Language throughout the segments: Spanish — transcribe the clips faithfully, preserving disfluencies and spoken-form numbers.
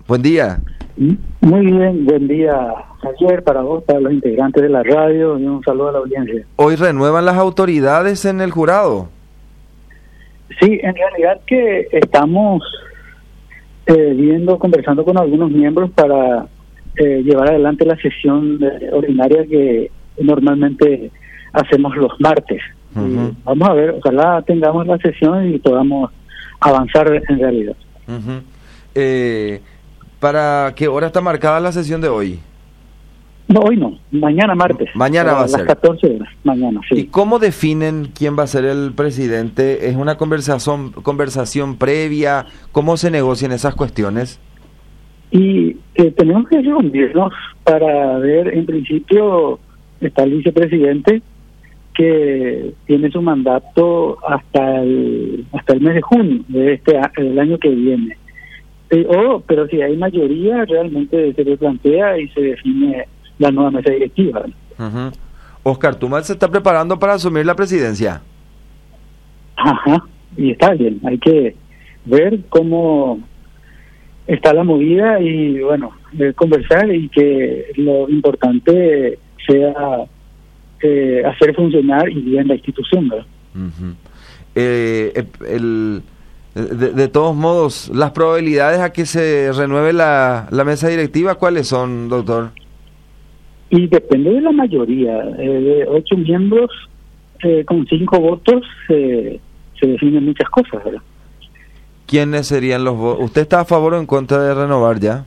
Buen día. Muy bien, buen día, Javier, para vos, para los integrantes de la radio, y un saludo a la audiencia. Hoy renuevan las autoridades en el jurado. Sí, en realidad que estamos eh, viendo, conversando con algunos miembros para eh, llevar adelante la sesión eh, ordinaria que normalmente hacemos los martes. Uh-huh. Y vamos a ver, ojalá tengamos la sesión y podamos avanzar en realidad. Uh-huh. Eh, ¿Para qué hora está marcada la sesión de hoy? No, hoy no, mañana martes. Mañana va a ser. A las catorce horas, mañana, sí. ¿Y cómo definen quién va a ser el presidente? ¿Es una conversación conversación previa? ¿Cómo se negocian esas cuestiones? Y eh, tenemos que reunirnos para ver, en principio, está el vicepresidente que tiene su mandato hasta el hasta el mes de junio de este del año que viene. Eh, oh, pero si hay mayoría, realmente se le plantea y se define la nueva mesa directiva. Uh-huh. Oscar Tumal se está preparando para asumir la presidencia. Ajá, y está bien, hay que ver cómo está la movida y, bueno, eh, conversar y que lo importante sea eh, hacer funcionar y bien la institución, ¿verdad? Uh-huh. eh, el, de, de todos modos, las probabilidades a que se renueve la, la mesa directiva, ¿cuáles son, doctor? Y depende de la mayoría, eh, de ocho miembros eh, con cinco votos eh, se definen muchas cosas, ¿verdad? ¿Quiénes serían los votos? ¿Usted está a favor o en contra de renovar ya?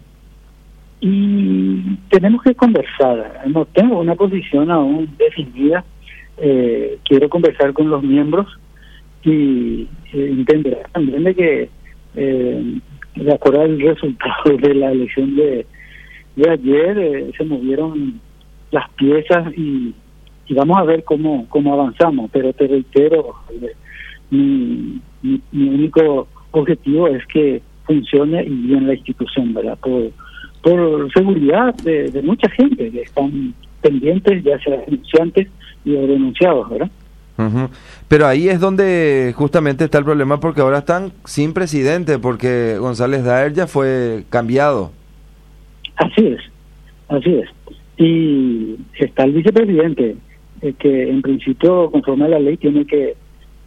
Y tenemos que conversar, no tengo una posición aún definida, eh, quiero conversar con los miembros y eh, entender también de que eh, de acuerdo al resultado de la elección de, de ayer eh, se movieron las piezas y, y vamos a ver cómo cómo avanzamos, pero te reitero, eh, mi, mi, mi único objetivo es que funcione y bien la institución, ¿verdad? Por, por seguridad de, de mucha gente que están pendientes, ya sea denunciantes y denunciados, ¿verdad? Uh-huh. Pero ahí es donde justamente está el problema, porque ahora están sin presidente, porque González Daer ya fue cambiado. Así es, así es. Y está el vicepresidente, eh, que en principio, conforme a la ley, tiene que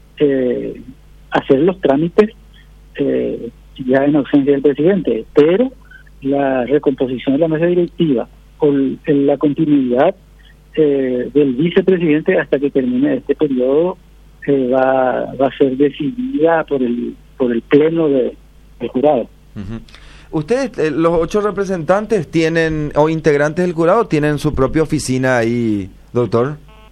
eh, hacer los trámites eh, ya en ausencia del presidente, pero la recomposición de la mesa directiva o el, la continuidad eh, del vicepresidente hasta que termine este periodo eh, va, va a ser decidida por el por el pleno de, del jurado. Uh-huh. ¿Ustedes, eh, los ocho representantes tienen, o integrantes del jurado, tienen su propia oficina ahí, doctor?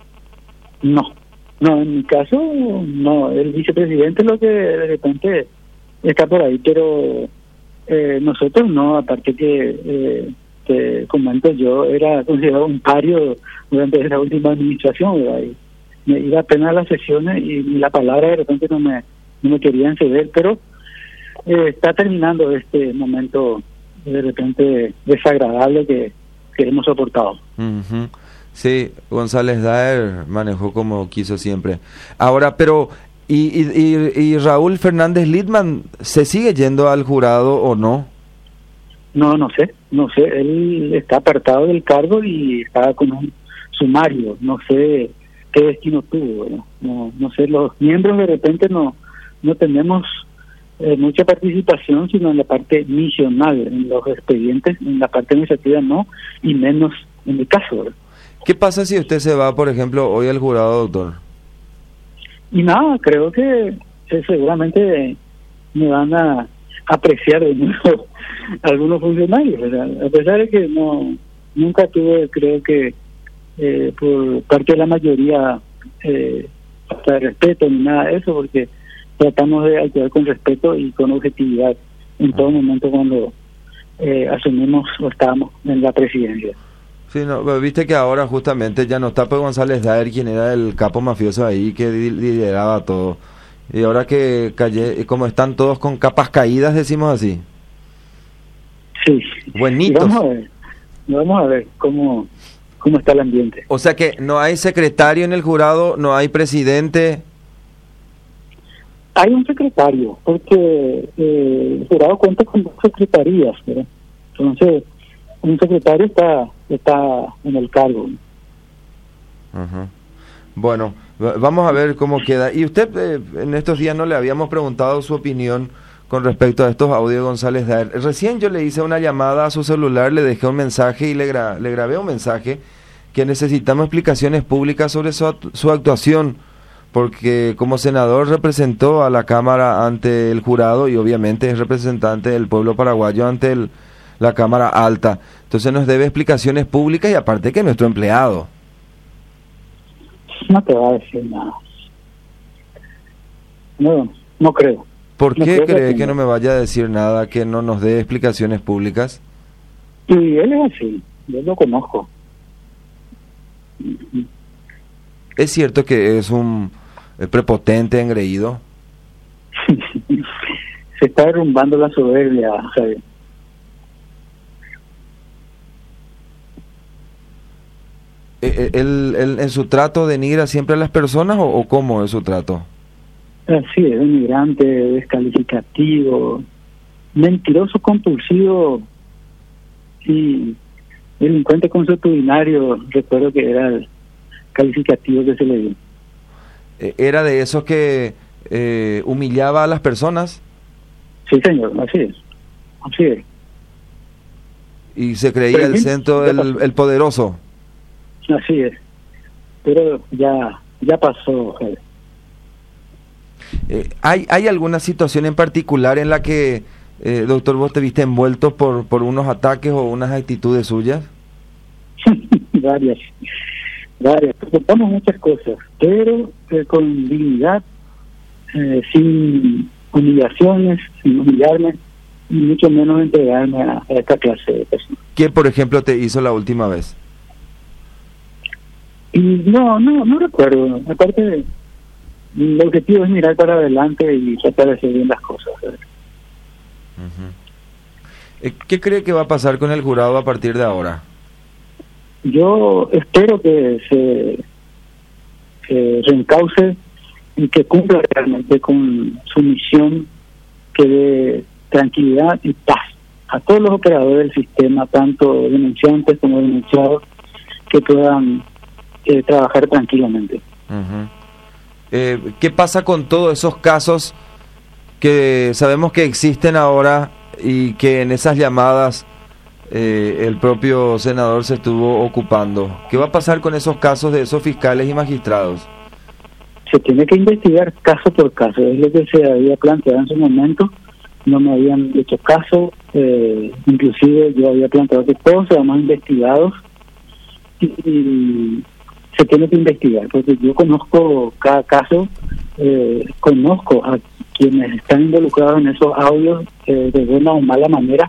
No, no, en mi caso, no. El vicepresidente es lo que de repente está por ahí, pero eh, nosotros no, aparte que, eh, te comento, yo era considerado un pario durante esa última administración, ¿verdad? Y me iba apenas a las sesiones y, y la palabra de repente no me, no me querían ceder, pero Eh, está terminando este momento de repente desagradable que, que hemos soportado. Uh-huh. Sí, González Daer manejó como quiso siempre. Ahora, pero, ¿y, y, y Raúl Fernández Littman se sigue yendo al jurado o no? No, no sé, no sé, él está apartado del cargo y está con un sumario, no sé qué destino tuvo, ¿no? No, no sé, los miembros de repente no, no tenemos Eh, mucha participación, sino en la parte misional, en los expedientes, en la parte administrativa no, y menos en mi caso, ¿verdad? ¿Qué pasa si usted se va, por ejemplo, hoy al jurado, doctor? Y nada, creo que eh, seguramente me van a apreciar de nuevo algunos funcionarios, ¿verdad? A pesar de que no nunca tuve, creo que eh, por parte de la mayoría eh, hasta de respeto ni nada de eso, porque tratamos de actuar con respeto y con objetividad en todo momento cuando eh, asumimos o estábamos en la presidencia. Sí, no, viste que ahora justamente ya no está pues González Daer, quien era el capo mafioso ahí que lideraba todo. Y ahora que calle, como están todos con capas caídas, decimos así. Sí. Buenitos. Y vamos a ver, vamos a ver cómo, cómo está el ambiente. O sea que no hay secretario en el jurado, no hay presidente. Hay un secretario, porque eh, el jurado cuenta con dos secretarías, ¿verdad? Entonces, un secretario está está en el cargo. Uh-huh. Bueno, vamos a ver cómo queda. Y usted, eh, en estos días no le habíamos preguntado su opinión con respecto a estos audios de González Daer. Recién yo le hice una llamada a su celular, le dejé un mensaje y le, gra le grabé un mensaje que necesitamos explicaciones públicas sobre su, su actuación, porque como senador representó a la Cámara ante el jurado y obviamente es representante del pueblo paraguayo ante el, la Cámara Alta. Entonces nos debe explicaciones públicas y aparte que es nuestro empleado. No te va a decir nada. No, no creo. ¿Por no qué creo cree que, que no me vaya a decir nada, que no nos dé explicaciones públicas? Y él es así, yo lo conozco. ¿Es cierto que es un eh, prepotente, engreído? Se está derrumbando la soberbia, Javier. ¿Él, él en su trato denigra siempre a las personas o, o cómo es su trato? Así es, denigrante, descalificativo, mentiroso compulsivo y delincuente consuetudinario, recuerdo que era el calificativo que se le dio. ¿Era de esos que eh, humillaba a las personas? Sí, señor, así es, así es. ¿Y se creía Pero el centro, el, el poderoso? Así es, pero ya ya pasó. Eh, ¿hay, ¿Hay alguna situación en particular en la que, eh, doctor, vos te viste envuelto por, por unos ataques o unas actitudes suyas? varias, varias. Contamos muchas cosas, pero eh, con dignidad, eh, sin humillaciones, sin humillarme, y mucho menos entregarme a, a esta clase de personas. ¿Qué, por ejemplo, te hizo la última vez? Y no, no, no recuerdo. Aparte, el objetivo es mirar para adelante y tratar de hacer bien las cosas. Uh-huh. eh, ¿Qué cree que va a pasar con el jurado a partir de ahora? Yo espero que se que reencauce y que cumpla realmente con su misión, que dé tranquilidad y paz a todos los operadores del sistema, tanto denunciantes como denunciados, que puedan Eh, trabajar tranquilamente. Uh-huh. eh, ¿Qué pasa con todos esos casos que sabemos que existen ahora y que en esas llamadas eh, el propio senador se estuvo ocupando? ¿Qué va a pasar con esos casos de esos fiscales y magistrados? Se tiene que investigar caso por caso, es lo que se había planteado en su momento. No me habían hecho caso, eh, inclusive yo había planteado que todos seamos investigados y, y se tiene que investigar, porque yo conozco cada caso, eh, conozco a quienes están involucrados en esos audios eh, de buena o mala manera,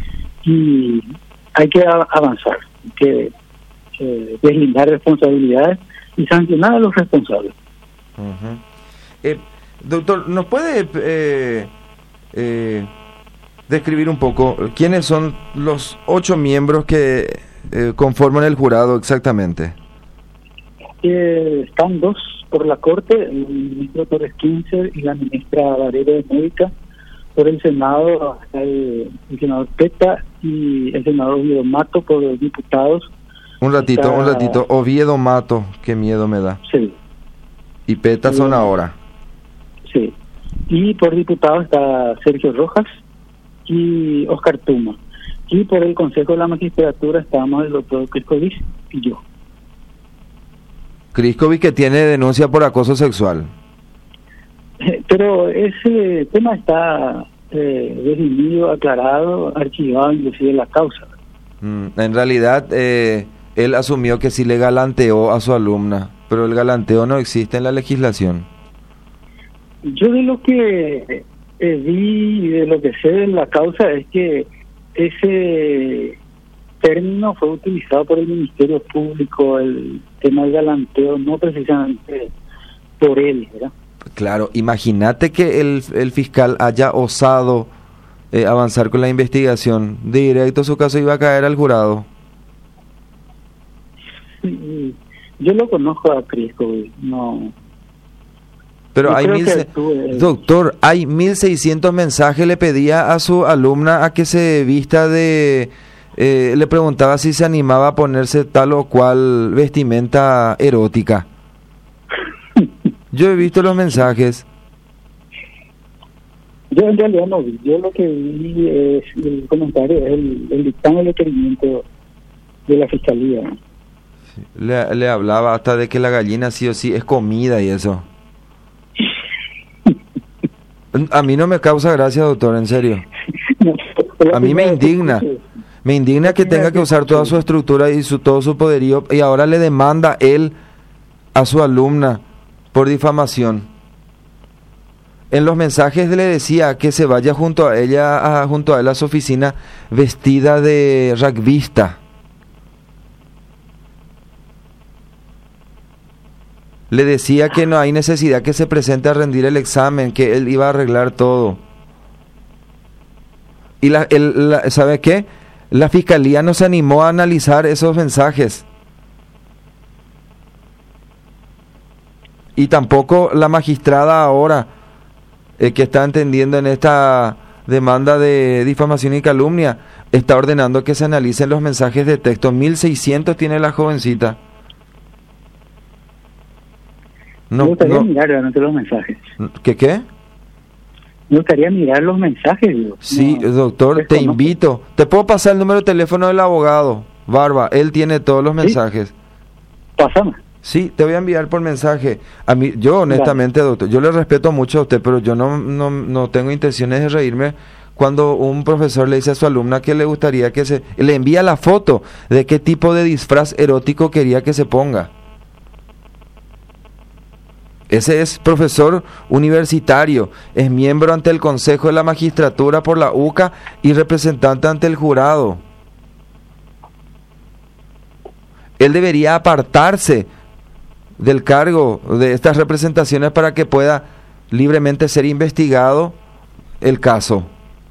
y hay que a- avanzar, hay que eh, deslindar responsabilidades y sancionar a los responsables. Uh-huh. eh, Doctor, ¿nos puede eh, eh, describir un poco quiénes son los ocho miembros que eh, conforman el jurado exactamente? Eh, están dos por la Corte, el ministro Torres Quince y la ministra Varela de Médica. Por el Senado está el, el senador Peta y el senador Oviedo Mato. Por los diputados Un ratito, está, un ratito. Oviedo Mato, qué miedo me da. Sí. Y Peta son ahora. Sí. Y por diputados está Sergio Rojas y Oscar Tuma. Y por el Consejo de la Magistratura estamos el doctor Criscovis y yo. Criscovi, que tiene denuncia por acoso sexual. Pero ese tema está eh, definido, aclarado, archivado inclusive la causa. Mm, en realidad, eh, él asumió que sí le galanteó a su alumna, pero el galanteo no existe en la legislación. Yo de lo que eh, vi y de lo que sé de la causa es que ese término fue utilizado por el Ministerio Público, el tema del galanteo, no precisamente por él, ¿verdad? Claro, imagínate que el, el fiscal haya osado eh, avanzar con la investigación. Directo su caso iba a caer al jurado. Y yo lo conozco a Crisco, no Pero Yo hay creo mil, que se- actúe- doctor, hay mil seiscientos mensajes. Le pedía a su alumna a que se vista de, eh, le preguntaba si se animaba a ponerse tal o cual vestimenta erótica. Yo he visto los mensajes. Yo en realidad no vi, yo lo que vi es el comentario, es el, el dictamen de requerimiento de la fiscalía. Le, le hablaba hasta de que la gallina sí o sí es comida y eso. A mí no me causa gracia, doctor, en serio. A mí me indigna. Me indigna que tenga que usar toda su estructura y su todo su poderío y ahora le demanda él a su alumna por difamación. En los mensajes le decía que se vaya junto a ella, a, junto a él a su oficina vestida de rugbyista. Le decía que no hay necesidad que se presente a rendir el examen, que él iba a arreglar todo. Y la, el, la, ¿sabe qué? La fiscalía no se animó a analizar esos mensajes. Y tampoco la magistrada ahora, eh, que está entendiendo en esta demanda de difamación y calumnia, está ordenando que se analicen los mensajes de texto. mil seiscientos tiene la jovencita. Me No, gustaría no, mirar realmente los mensajes. ¿qué qué? Me gustaría mirar los mensajes, digo. Sí, No, doctor, te desconozco. invito. Te puedo pasar el número de teléfono del abogado, Barba. Él tiene todos los mensajes. Pásame. Sí, te voy a enviar por mensaje. A mí, yo honestamente, doctor, yo le respeto mucho a usted, pero yo no, no, no tengo intenciones de reírme cuando un profesor le dice a su alumna que le gustaría que se... Le envía la foto de qué tipo de disfraz erótico quería que se ponga. Ese es profesor universitario, es miembro ante el Consejo de la Magistratura por la U C A y representante ante el jurado. Él debería apartarse del cargo de estas representaciones para que pueda libremente ser investigado el caso.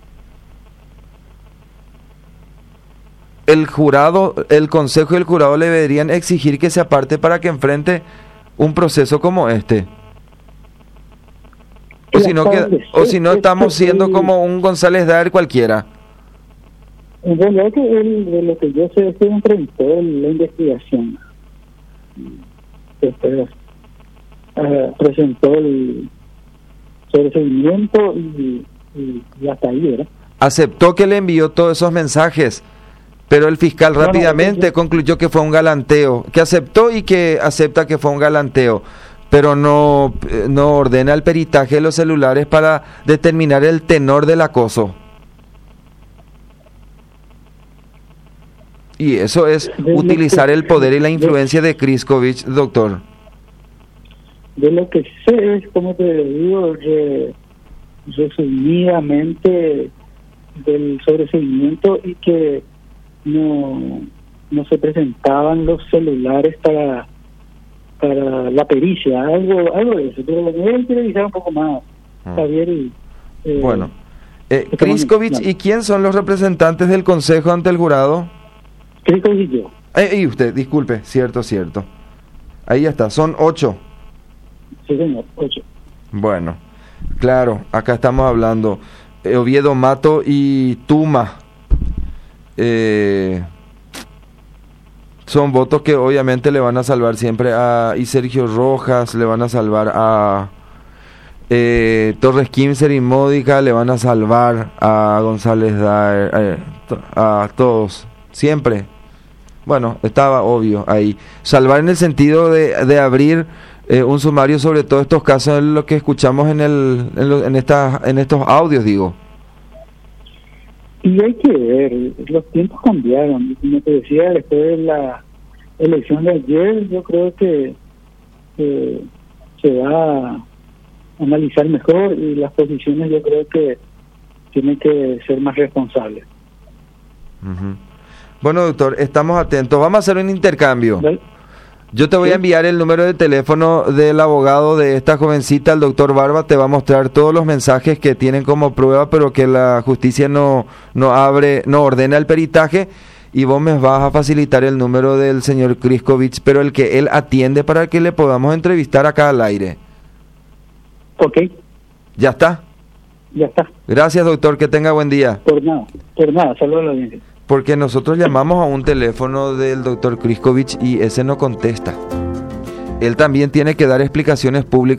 El jurado, el Consejo y el jurado le deberían exigir que se aparte para que enfrente un proceso como este. O si no, que, o si no estamos siendo como un González Daer cualquiera. En realidad, que él, de lo que yo sé, es que enfrentó la investigación. Después eh, presentó el sobreseimiento y, y, y hasta ahí, ¿verdad? Aceptó que le envió todos esos mensajes, pero el fiscal No, no, rápidamente yo- concluyó que fue un galanteo, que aceptó y que acepta que fue un galanteo, pero no, eh, no ordena el peritaje de los celulares para determinar el tenor del acoso. Y eso es De lo utilizar que- el poder y la de- influencia de Kriskovich, doctor. De lo que sé es, como te digo, re- resumidamente del sobreseimiento y que no, no se presentaban los celulares para para la pericia, algo algo de eso. Pero me voy a interiorizar un poco más, Ah. Javier. Y, eh, Bueno, eh, estamos- Kriskovich, no. ¿y quién son los representantes del Consejo ante el jurado? Crico y yo. Eh, y usted, disculpe, cierto, cierto. Ahí ya está, son ocho. Sí, señor, ocho. Bueno, claro, acá estamos hablando eh, Oviedo Mato y Tuma. Eh, son votos que obviamente le van a salvar siempre a... Y Sergio Rojas le van a salvar a... Eh, Torres Kimser y Módica le van a salvar a González Daer, eh, to- a todos, siempre. Bueno, estaba obvio ahí. Salvar en el sentido de, de abrir eh, un sumario sobre todos estos casos, en lo que escuchamos en el en, lo- en, esta, en estos audios, digo. Y hay que ver, los tiempos cambiaron. Y como te decía, después de la elección de ayer, yo creo que eh, se va a analizar mejor y las posiciones yo creo que tienen que ser más responsables. Ujú. Bueno, doctor, estamos atentos. Vamos a hacer un intercambio. ¿Vale? Yo te voy a Sí. enviar el número de teléfono del abogado de esta jovencita, el doctor Barba. Te va a mostrar todos los mensajes que tienen como prueba, pero que la justicia no, no abre, no ordena el peritaje. Y vos me vas a facilitar el número del señor Kriskovich, pero el que él atiende para que le podamos entrevistar acá al aire. Ok, ¿Ya está? ya está. Gracias, doctor, que tenga buen día. Por nada, por nada, saludos a la audiencia. Porque nosotros llamamos a un teléfono del doctor Kriskovich y ese no contesta. Él también tiene que dar explicaciones públicas.